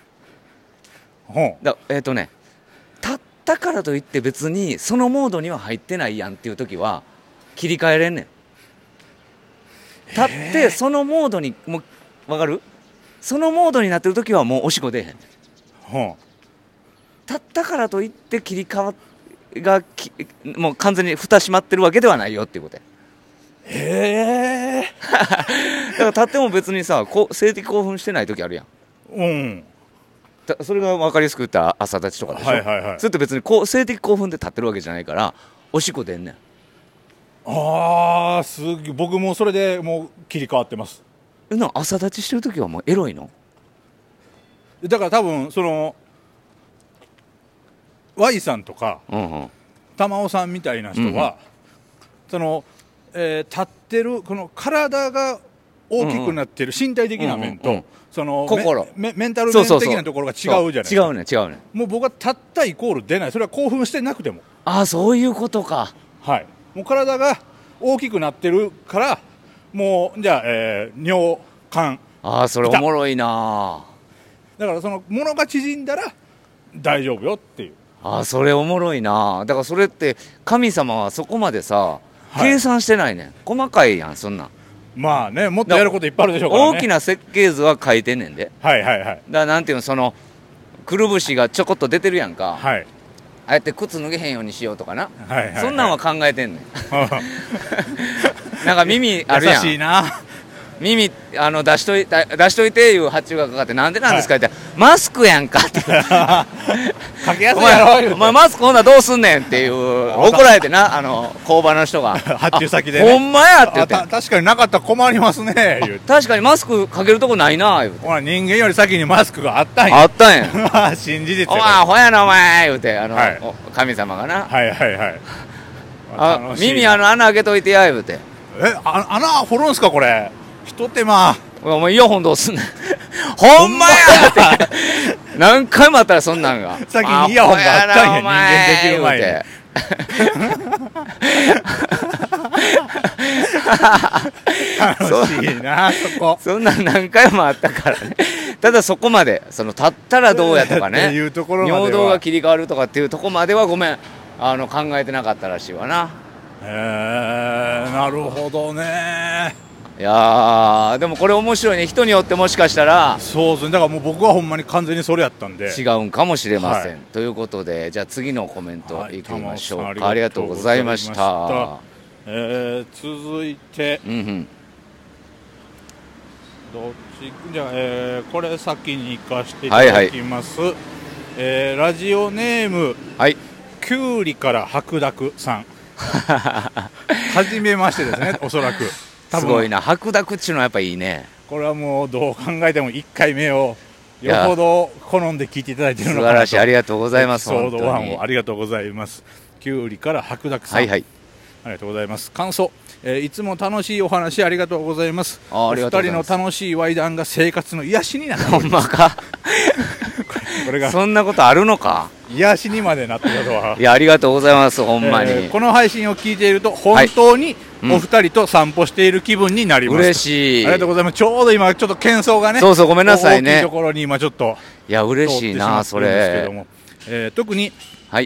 だえっ、ー、とね立ったからといって別にそのモードには入ってないやんっていう時は切り替えれんねん。立ってそのモードにもう分かる、そのモードになってる時はもうおしっこ出えへん。立ったからといって切り替わがきもう完全に蓋閉まってるわけではないよっていうことや。 へえだから立っても別にさこ性的興奮してない時あるやん。うんそれが分かりやすく言ったら朝立ちとかでしょ、はいはいはい、それって別にこう性的興奮で立ってるわけじゃないからおしっこ出んねん。 ああすげえ、僕もそれでもう切り替わってます。 な朝立ちしてる時はもうエロいの？ だから多分その Y さんとか、うんうん、玉緒さんみたいな人は、うんうん、そのえー立ってるこの体が大きくなってる身体的な面と、 うんうんうんその心メメメンタル面そうそうそう的なところが違うじゃないですか。 違うね違うね。 もう僕はたったイコール出ない。それは興奮してなくても、 ああそういうことか。 はい、もう体が大きくなってるからもうじゃあ、えー尿管ああそれおもろいな。 だからそのものが縮んだら大丈夫よっていう。 ああそれおもろいな。だからそれって神様はそこまでさ、 はい、 計算してないねん。細かいやんそんなん。 まあね、もっとやることいっぱいあるでしょうからね。 大きな設計図は書いてんねんで。 はいはいはい。 だからなんていうの、そのくるぶしがちょこっと出てるやんか、 はい、 ああやって靴脱げへんようにしようとかな、 はいはいはい、 そんなんは考えてんねんなんか耳あるやん、 優しいな。 耳あの出しとい出出しといていう発注がかかって、なんでなんですかって、マスクやんかってかけやすおいやろ言うて前お前マスクほんならどうすんねんっていう怒られてな、あの工場の人が発注先でね、 ほんまやって言って、 あた確かになかったら困りますね言うて、 確かにマスクかけるとこないな言うて、 ほら人間より先にマスクがあったんや。 あったんや新事実おや前アホやなお前言うて、あの、 はいお神様がな、 はいはいはい。 あ楽しいな耳あの穴開けといてや言うて、 えあ穴掘るんすかこれ、ひと手間。 お前イヤホンどうすんねんほんまやって何回もあったらそんなんが先にイヤホンがあったんや、 アホな人間できる前に。楽しいなそこ。 そんなん何回もあったからねただそこまでその立ったらどうやとかねっていうところまでは尿道が切り替わるとかっていうところまではごめんあの考えてなかったらしいわな。 えー、なるほどね。 いやーでもこれ面白いね。人によってもしかしたらそうですね。だからもう僕はほんまに完全にそれやったんで違うんかもしれません、 はい、 ということで、じゃあ次のコメントいきましょうか、 はい、 ありがとうございました。 えー、続いて、 うんうん、 どっちじゃあ、えー、これ先に行かせていただきます、はいはい、えー、ラジオネーム、 はい、 きゅうりから白濁さんはじめましてですねおそらくすごいな、白濁っちゅうのはやっぱいいね。 これはもうどう考えてもいっかいめをよほど好んで聞いていただいているのかなと。 素晴らしい、ありがとうございます。 エピソードワンをありがとうございます。きゅうりから白濁さん、 はいはい、 ありがとうございます。感想、えー、いつも楽しいお話ありがとうございます。 あありがとうございます。 お二人の楽しいワイダンが生活の癒しになってほんまかこれがそんなことあるのか。 癒しにまでなってたとは。 いやありがとうございます、ほんまに、 えー、この配信を聞いていると本当にお二人と散歩している気分になります、うん、 嬉しい、 ありがとうございます。ちょうど今ちょっと喧騒がね、 そうそうごめんなさいね、 大きいところに今ちょっといや嬉しいなそれ、 えー、特に、 はい、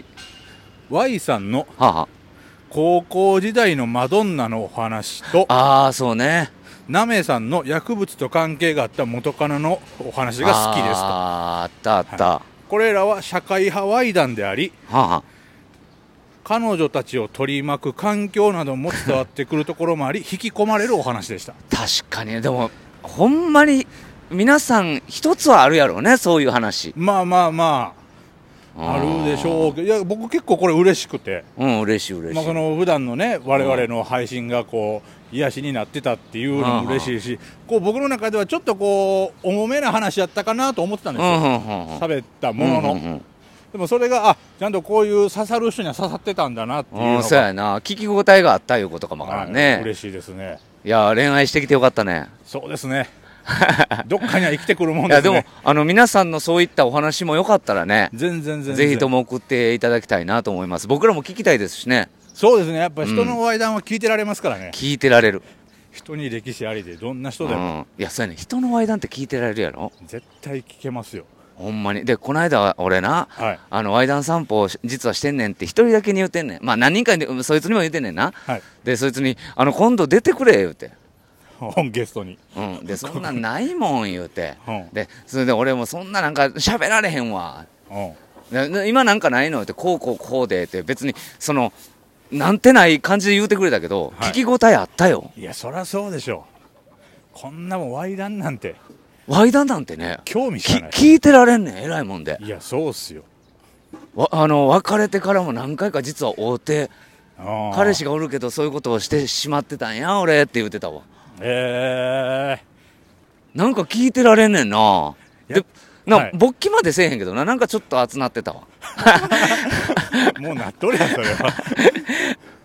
Y さんのはは高校時代のマドンナのお話と、 ああそうね、 ナメさんの薬物と関係があった元カノのお話が好きですと。 ああったあった、 はい、これらは社会派ワイダンであり、 はは彼女たちを取り巻く環境なども伝わってくるところもあり引き込まれるお話でした。 確かに、でもほんまに皆さん一つはあるやろうね、そういう話。 まあまあまああるでしょうけど、いや僕結構これ嬉しくて、 うん嬉しい嬉しい、 まあ、その普段のね我々の配信がこう癒しになってたっていうのも嬉しいし、こう僕の中ではちょっとこう重めな話やったかなと思ってたんですよ、喋ったものの、うんうんうん、でもそれがあちゃんとこういう刺さる人には刺さってたんだなっていうのが、 そうやな、聞き応えがあったいうことかもわからんね、 嬉しいですね。 いや恋愛してきてよかったね。 そうですねどっかには生きてくるもんですね。 いやでもあの皆さんのそういったお話もよかったらね、 全然全然ぜひとも送っていただきたいなと思います。僕らも聞きたいですしね。 そうですね、やっぱ人の話談は聞いてられますからね、 うん、聞いてられる。 人に歴史ありでどんな人でも、うん、 いやそうやね、人の話談って聞いてられるやろ。 絶対聞けますよほんまに。でこの間俺な、 はい、 あのワイダン散歩を実はしてんねんって一人だけに言うてんねん。まあ何人かにそいつにも言うてんねんな、はい、でそいつにあの今度出てくれ言うてゲストに、 うん、でそんなんないもん言うて、うん、でそれで俺もそんななんか喋られへんわ、うん、今なんかないのってこうこうこうでって別にそのなんてない感じで言うてくれたけど、はい、聞き応えあったよ。 いやそりゃそうでしょう。こんなもんワイダンなんてワイダンなんてね興味しかない。 聞いてられんねん、えらいもんで。 いやそうっすよ。 わあの別れてからも何回か実は会うて、彼氏がおるけどそういうことをしてしまってたんや俺って言ってたわ。 えー、なんか聞いてられんねんな。でな、 はい、 勃起までせえへんけどな、なんかちょっと熱なってたわもうなっとるやんそれは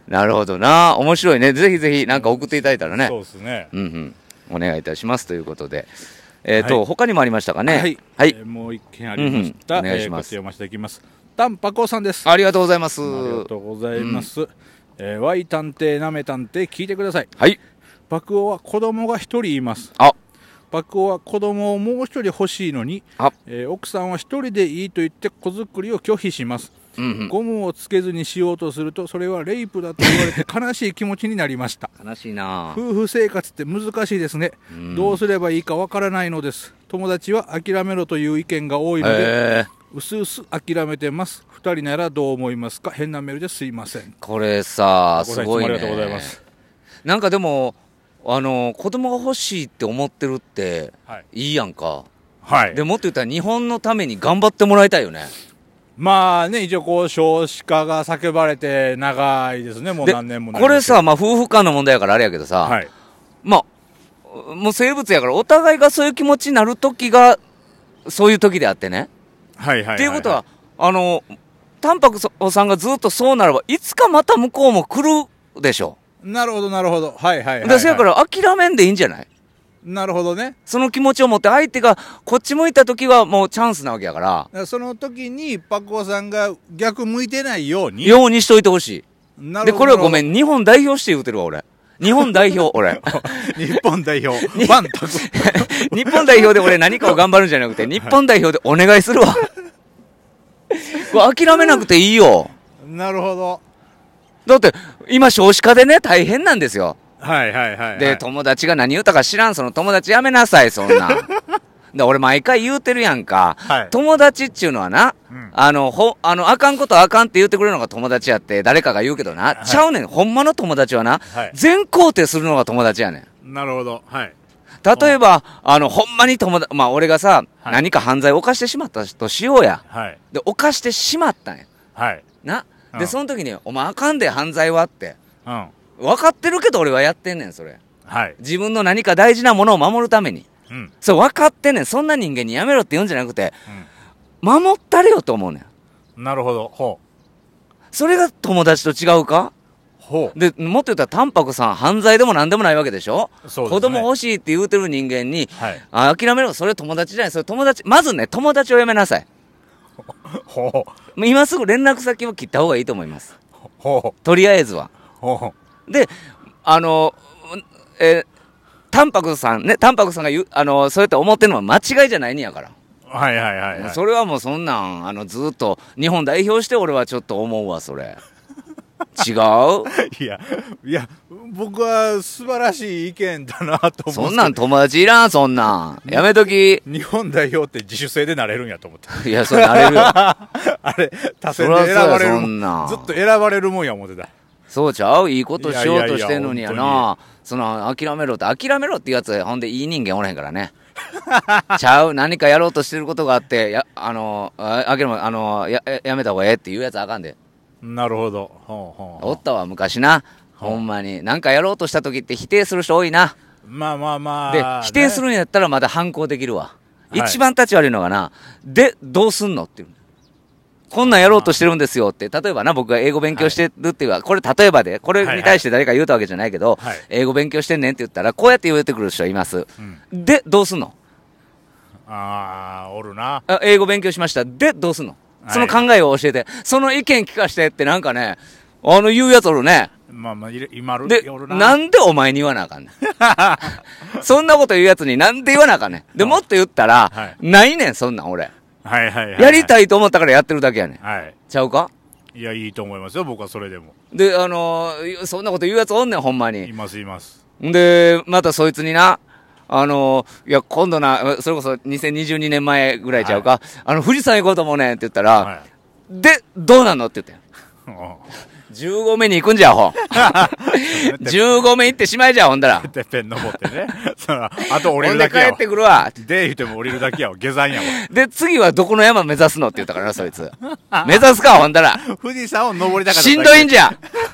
なるほどな。面白いね。ぜひぜひなんか送っていただいたらね。 そうですね。 うんうん。お願いいたしますということで。えっ、ー、と、 はい、 他にもありましたかね。 はい。はい、えー、もう一件ありました。 うんうん、お願いします。 えー、こちら読ませていきます。タンパコさんです。 ありがとうございます。 ありがとうございます。うん、えー、ワイ探偵なめ探偵聞いてください。 はい。 パクオは子供が一人います。 あ。 パクオは子供をもう一人欲しいのに、えー、奥さんは一人でいいと言って子作りを拒否します。うんうん、ゴムをつけずにしようとするとそれはレイプだと言われて悲しい気持ちになりました。 悲しいな。 夫婦生活って難しいですね、うん、どうすればいいかわからないのです。友達は諦めろという意見が多いのでうすうす諦めてます。ふたりならどう思いますか。変なメールですいません。 これさすごいね。 ありがとうございます。 なんかでもあの子供が欲しいって思ってるって、はい、いいやんか。 はい。 でもっと言ったら日本のために頑張ってもらいたいよね。 まあね、一応こう少子化が叫ばれて長いですね。もう何年もこれさ、まあ夫婦間の問題やからあれやけどさ、はい、まあもう生物やからお互いがそういう気持ちになる時がそういう時であってね。 はいはいはい、はい。 っていうことはあのタンパクさんがずっとそうならばいつかまた向こうも来るでしょ。 なるほどなるほど。はいはいはい、はい。 だからだから諦めんでいいんじゃない。 なるほどね。 その気持ちを持って相手がこっち向いた時はもうチャンスなわけやから。だからその時にパクオさんが逆向いてないようにようにしといてほしい。でこれはごめん日本代表して言うてるわ俺。日本代表俺。 日本代表。ファンタク。 日本代表で俺何かを頑張るんじゃなくて日本代表でお願いするわ。これ諦めなくていいよ。 なるほど。 だって今少子化でね大変なんですよ。 はいはいはい、はい、 で友達が何言うたか知らん。その友達やめなさいそんなんで俺毎回言うてるやんか、はい、友達っちゅうのはな、うん、あのほあのあかんことあかんって言ってくれるのが友達やって誰かが言うけどな、はい、ちゃうねん。ほんまの友達はな、はい、全肯定するのが友達やねん。なるほど。はい。 例えばあのほんまに友達、まあ俺がさ、はい、何か犯罪を犯してしまったとしようや、はい、で犯してしまったんや、はい、なで、うん、その時にお前あかんで犯罪はって、うん、分かってるけど俺はやってんねんそれ、はい、自分の何か大事なものを守るために、うん、それ分かってんねん。そんな人間にやめろって言うんじゃなくて、うん、守ったれよと思うねん。なるほど。ほう。それが友達と違うか。ほう。でもっと言ったらタンパクさん犯罪でも何でもないわけでしょ。そうですね。子供欲しいって言うてる人間に、はい、あ諦めろそれ友達じゃない。それ友達まずね友達をやめなさい。ほう。今すぐ連絡先を切った方がいいと思います。ほう。とりあえずは。ほう。であのえータンパクさんね、タンパクさんが言う、あの、そうやって思ってるのは間違いじゃないんやから。 はいはいはい、はい。 それはもうそんなん、あの、ずっと日本代表して俺はちょっと思うわ、それ。違ういや、いや、僕は素晴らしい意見だなと思って。 そんなん友達いらん、そんなん。やめとき。 日本代表って自主性でなれるんやと思って。 いや、それなれるよ。 あれ、他選で選ばれるもん。ずっと選ばれるもんや思ってた。 そうちゃういいことしようとしてんのにやな。いやいやいやその諦めろって諦めろっていうやつほんでいい人間おらへんからね。ちゃう何かやろうとしてることがあってやあのああけもあの や, やめた方がええっていうやつあかんで。 なるほど。ほうほうほう。 おったわ昔な。ほんまに何かやろうとした時って否定する人多いな。 まあまあまあ。 で、ね、否定するんやったらまだ反抗できるわ。はい、一番立ち悪いのがなでどうすんのっていう。こんなんやろうとしてるんですよって。例えばな、僕が英語勉強してるっていうか、はい、これ例えばで、これに対して誰か言うたわけじゃないけど、はいはい、英語勉強してんねんって言ったら、こうやって言うてくる人います。うん、で、どうすんの。 あー、おるな。 あ英語勉強しました。で、どうすんの、はい、その考えを教えて、その意見聞かしてってなんかね、あの言うやつおるね。 まあまあ、今るで、なんでお前に言わなあかんねん。そんなこと言うやつになんで言わなあかんねん。で、もっと言ったら、はい、ないねん、そんなん俺。 はいはいはいはい、 やりたいと思ったからやってるだけやねん、はい、ちゃうか。 いやいいと思いますよ僕はそれでも。 であのー、そんなこと言うやつおんねんほんまに。 いますいます。 でまたそいつになあのー、いや今度なそれこそにせんにじゅうにねんまえぐらいちゃうか、はい、あの富士山行こうと思うねんって言ったら、はい、でどうなんのって言ってんじゅうごめに行くんじゃほじゅうごめ行ってしまいじゃほんだらてっぺん登ってねあと降りるだけやほんで帰ってくるわで言うても降りるだけやわ下山やわで次はどこの山目指すのって言ったからなそいつ目指すかほんだら富士山を登りたかったしんどいんじゃ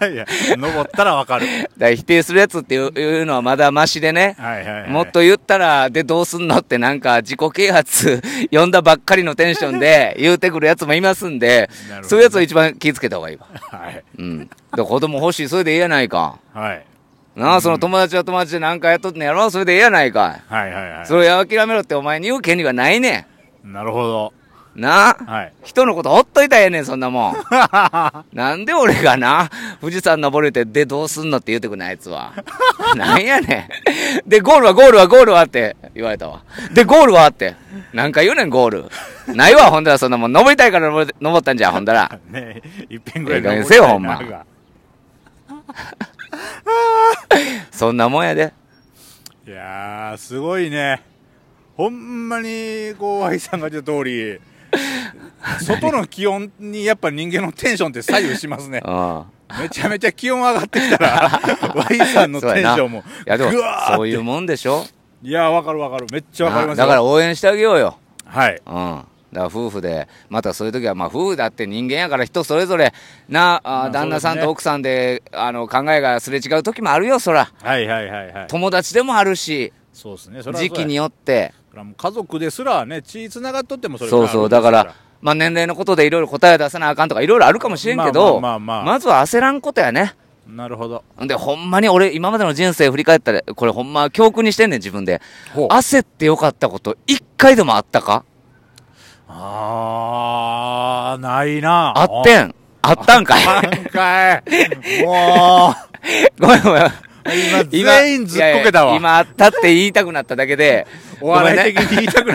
いや、登ったらわかる。 だから否定するやつっていういうのはまだマシでね。 はいはいはい。 もっと言ったら、で、どうすんのってなんか自己啓発読んだばっかりのテンションで言うてくるやつもいますんで、ね、そういうやつを一番気をつけた方がいいわ。 はい。 うん。で、子供欲しい、それでいいやないか。 はい。 なあ、その友達は友達で何かやっとってんやろ、それでいいやないか。 はいはいはい。 それを諦めろってお前に言う権利はないねん。なるほど。 なあ、 はい、 人のことほっといたらええねん、そんなもん。なんで俺がな、富士山登れて、で、どうすんのって言うてくんない、あいつは。なんやねん。で、ゴールはゴールはゴールはって言われたわ。で、ゴールはって。なんか言うねん、ゴール。ないわ、ほんだら、そんなもん。登りたいから登登ったんじゃ、ほんだら。 ねえ、いっぺんぐらい登りたいな。ええ加減せよ、ほんま。そんなもんやで。 いやー、すごいね。ほんまに、こう、愛さんが言った通り、外の気温にやっぱ人間のテンションって左右しますね。 ああめちゃめちゃ気温上がってきたら、Y さんのテンションも、 いやでもそういうもんでしょ。 いや、わかるわかる。めっちゃわかりますよ。 だから応援してあげようよ。 はい。 うん。だから夫婦で、またそういう時は、まあ夫婦だって人間やから人それぞれ、な、あ、旦那さんと奥さんで、あの、考えがすれ違う時もあるよ、そら。 はいはいはいはい。 友達でもあるし、 そうですね。 時期によって。 家族ですらね、血つながっとってもそれそうそう、だから、まあ年齢のことでいろいろ答え出さなあかんとかいろいろあるかもしれんけど、まあまあまあまあ、まずは焦らんことやね。 なるほど。 で、ほんまに俺、今までの人生振り返ったら、これほんま教訓にしてんねん、自分で。焦ってよかったこと、一回でもあったか？ あー、ないな。 あってん。あったんかい。 あったんかい。もう。 ごめんごめん。 今、全員ずっこけたわ。 今あったって言いたくなっただけで。 お笑い的に言いたくなった。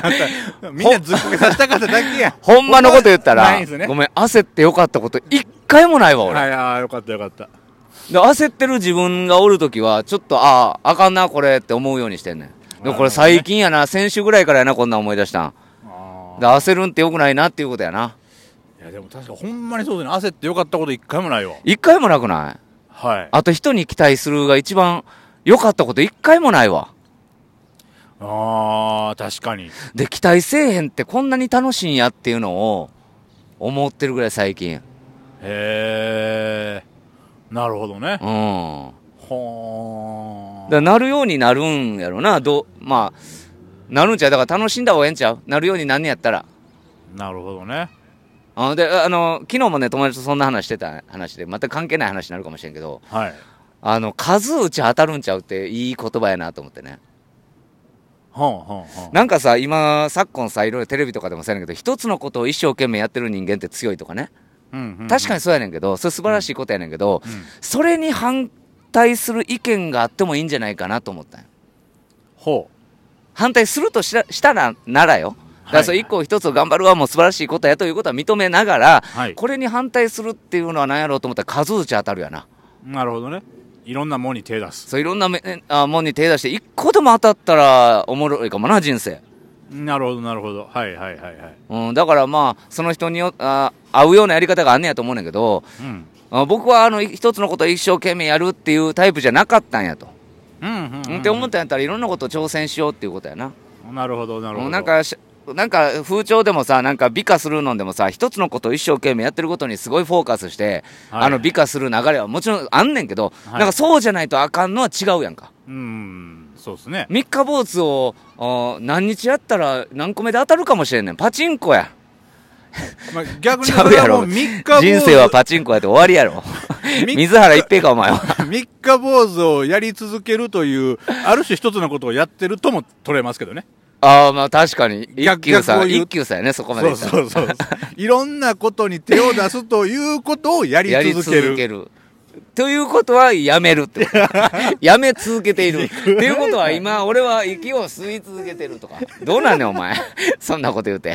みんなずっこけさせたかっただけや。 ほんまのこと言ったら、ね、ごめん、焦ってよかったこと、一回もないわ、俺。 はい、ああ、よかったよかった。 で、焦ってる自分がおるときは、ちょっと、ああ、あかんな、これって思うようにしてんねん。でもこれ最近やな、先週ぐらいからやな、こんなん思い出したん。で、焦るんってよくないなっていうことやな。 いや、でも確かほんまにそうだね。焦ってよかったこと一回もないわ。 一回もなくない？ はい。 あと人に期待するが一番良かったこと一回もないわ。 ああ、確かに。 で、期待せえへんってこんなに楽しいんやっていうのを思ってるぐらい最近。 へえ、なるほどね。 うん。 ほー。 だなるようになるんやろな。どまあ、なるんちゃう。だから楽しんだ方がええんちゃう。なるようになんねやったら。 なるほどね。 あで、あの、昨日もね、友達とそんな話してた話で、また関係ない話になるかもしれんけど、 はい。 あの、数打ち当たるんちゃうっていい言葉やなと思ってね。 はんはんはん。 なんかさ、今、昨今さ、いろいろテレビとかでもそうやねんけど、一つのことを一生懸命やってる人間って強いとかね。 うんうんうん、 確かにそうやねんけど、それ素晴らしいことやねんけど、 うんうん、 それに反対する意見があってもいいんじゃないかなと思ったんよ。 ほう。 反対するとしたしたら、ならよ。だからそれ一個一つを頑張るはもう素晴らしいことやということは認めながら、はい、これに反対するっていうのは何やろうと思ったら数打ち当たるやな。 なるほどね。いろんなもんに手出す。 そういろんなめあもんに手出して一個でも当たったらおもろいかもな人生。 なるほどなるほど。はいはいはいはい。 うん、だからまあその人によあ合うようなやり方があんねやと思うねんけど、うん、あ僕はあの一つのことを一生懸命やるっていうタイプじゃなかったんやと。うんうんうんうん、って思ったんやったらいろんなことを挑戦しようっていうことやな。 なるほどなるほど。 なんかなんか風潮でもさ、なんか美化するのでもさ、一つのことを一生懸命やってることにすごいフォーカスして、はい、あの美化する流れはもちろんあんねんけど、はい、なんかそうじゃないとあかんのは違うやんか。 うん、そうですね。 三日坊主を何日やったら何個目で当たるかもしれんねん。パチンコや。 まあ、逆にそれはもう三日坊主人生はパチンコやって終わりやろ。水原一平かお前は。 三日坊主をやり続けるというある種一つのことをやってるとも取れますけどね。 ああ、まあ確かに。一級さん、一級さんやね、そこまで。 そうそうそう。いろんなことに手を出すということをやり続ける。やり続ける。 ということはやめるってこと。やめ続けている。っていうことは今、俺は息を吸い続けてるとか。どうなんねん、お前。そんなこと言うて。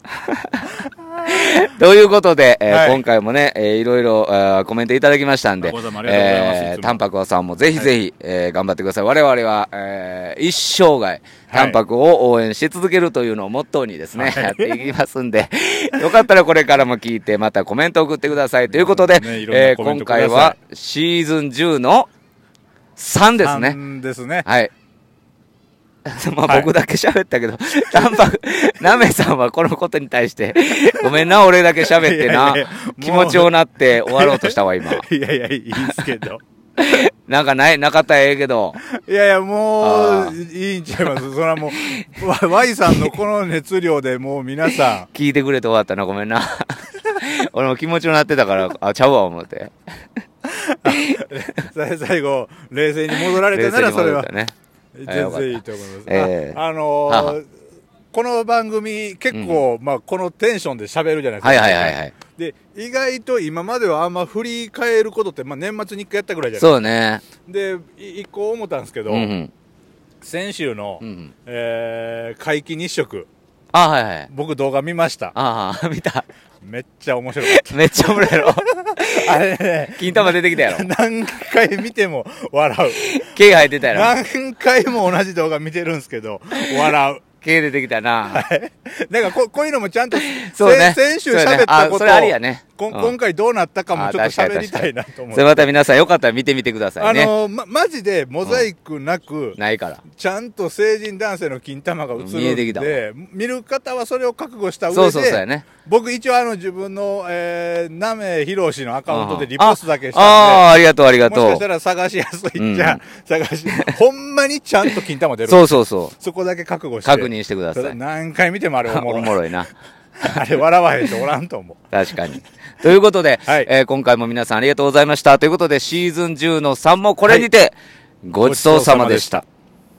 ということで、えーはい、今回もね、えー、いろいろ、えー、コメントいただきましたんで、えー、タンパクさんもぜひぜひ、はい、えー、頑張ってください。我々は、えー、一生涯、タンパクを応援し続けるというのをモットーにですね、はい、やっていきますんで、よかったらこれからも聞いて、またコメント送ってください。ということで、ねえー、今回はシーズンじゅうのさんですね。 さんですね。 はい。 まあ僕だけ喋ったけど、タンパク、なめさんはこのことに対して、ごめんな、俺だけ喋ってな、いやいや気持ちよなって終わろうとしたわ、今。 いやいや、いいですけど。 なんかない、なかったらええけど。 いやいや、もう、いいんちゃいます。それはもう、Y さんのこの熱量でもう皆さん。聞いてくれて終わったな、ごめんな。俺も気持ちよなってたから、あ、ちゃうわ、思って。 最後、冷静に戻られたなら、それは。ね。全然いいと思います。えー、あ、あのー、ははこの番組結構、うん、まあこのテンションで喋るじゃないですか。 はいはいはいはい。 で、意外と今まではあんま振り返ることって、まあ年末に一回やったぐらいじゃないですか。 そうね。 で、一個思ったんですけど、うんうん、先週の、うんうん、えー、皆既日食。 あ、はいはい。 僕動画見ました。 ああ、見た。 めっちゃ面白かった。 めっちゃおもろいやろ。あれね。金玉出てきたやろ。 何回見ても笑う。 毛入ってたやろ。 何回も同じ動画見てるんですけど、笑う。 毛出てきたな。 はい。だからこ、こういうのもちゃんと、そうね、先週喋ったことを、 それありやね。 こ今回どうなったかもちょっと喋りたいなと思って。 それまた皆さんよかったら見てみてくださいね。 あのー、ま、マジでモザイクなく、うん、 ないから。 ちゃんと成人男性の金玉が映るんで、見えてきたわ。見る方はそれを覚悟した上で、 そうそうそうやね。 僕一応あの自分の、えー、なめひろしのアカウントでリポストだけしたんで、 ああ、ありがとうありがとう。 もしかしたら探しやすいっちゃ、うん、探し、ほんまにちゃんと金玉出る。 そうそうそう。 そこだけ覚悟して。 確認してください。 何回見てもあれおもろい。 おもろいな。 あれ笑わへんとおらんと思う。 確かに。ということで、はい、えー、今回も皆さんありがとうございました。ということで、シーズンじゅうのさんもこれにて、ごちそうさまでした。